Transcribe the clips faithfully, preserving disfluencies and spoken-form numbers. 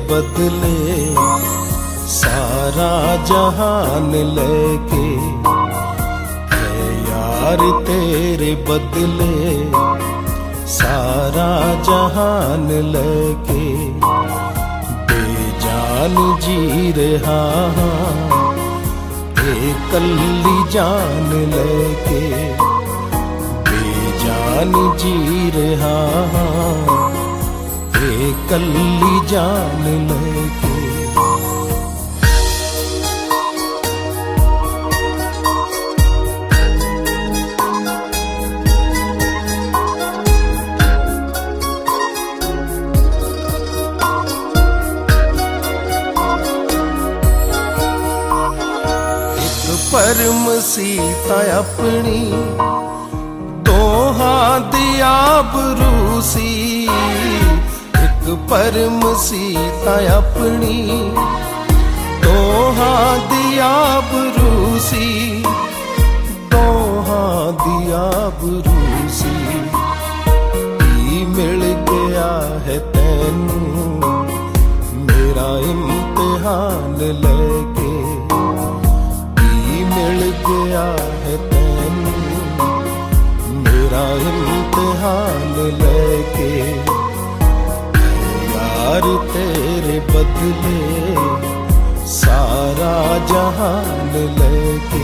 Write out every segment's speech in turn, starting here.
बदले सारा जहान लेके, है यार तेरे बदले सारा जहान लेके, बेजान जी रहा एक कल्ली जान लेके, बेजान जी रहा एक कल्ली जान लेके। परम सीता अपनी दोहां दिया बरूसी, एक परम सीता अपनी दोहां दिया बरूसी, दोहां दिया बरूसी। की मिल गया है तैनू मेरा इम्तिहान लेके, मिल गया है तैनू मेरा इम्तिहान लेके, यार तेरे बदले सारा जहान लेके।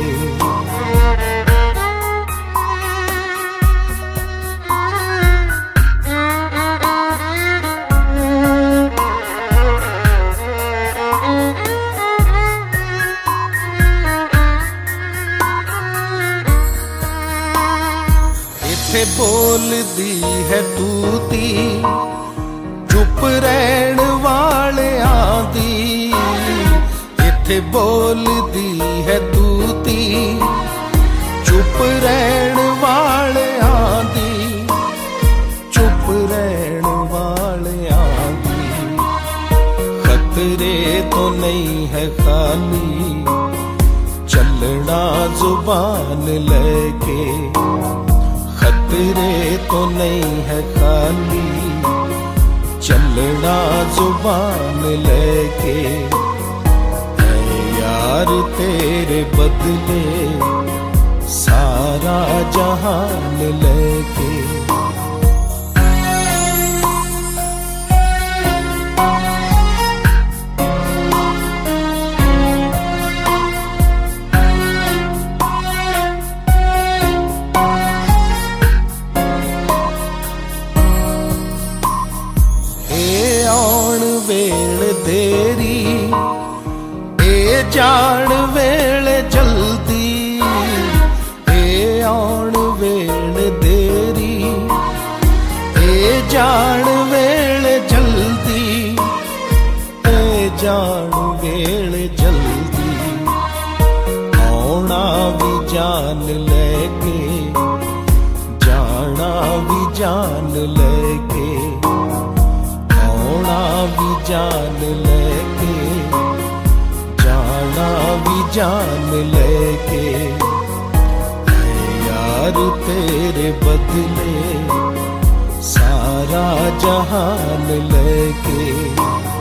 बोल दी है तूती चुप रहन वाले आंदी, इथे बोल दी है तूती चुप रहन वाले आंदी, चुप रहन वाले आंदी। खतरे तो नहीं है खाली चलना जुबान लेके, खतरे तो नहीं है खाली चलना जुबान लेके, है यार तेरे बदले सारा जहान लेके। वेल देरी ए जान वेल जल्दी, ए आन वेल देरी ए जान वेल जल्दी, ए जान वेल जल्दी। आना भी जान लेके जाना भी जान लेके, आना भी जान लेके जाना भी जान लेके, यार तेरे बदले सारा जहान लेके।